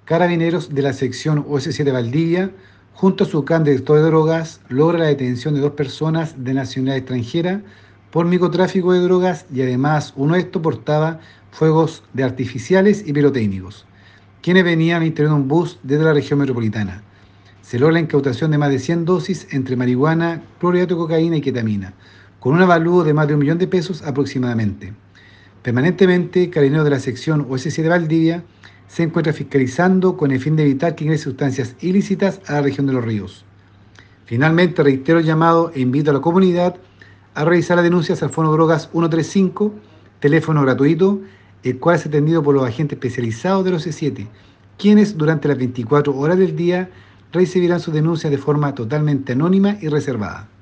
Carabineros de la sección OS7 Valdivia, junto a su can director de drogas, logra la detención de 2 personas de nacionalidad extranjera por microtráfico de drogas y además uno de estos portaba fuegos de artificiales y pirotécnicos, quienes venían al interior de un bus desde la región metropolitana. Se logra la incautación de más de 100 dosis entre marihuana, clorhidrato de cocaína y ketamina, con un avalúo de más de 1 millón de pesos aproximadamente. Permanentemente, Carabineros de la sección OS7 Valdivia se encuentra fiscalizando con el fin de evitar que ingresen sustancias ilícitas a la región de Los Ríos. Finalmente, reitero el llamado e invito a la comunidad a realizar las denuncias al Fono Drogas 135, teléfono gratuito, el cual es atendido por los agentes especializados de los C7, quienes durante las 24 horas del día recibirán sus denuncias de forma totalmente anónima y reservada.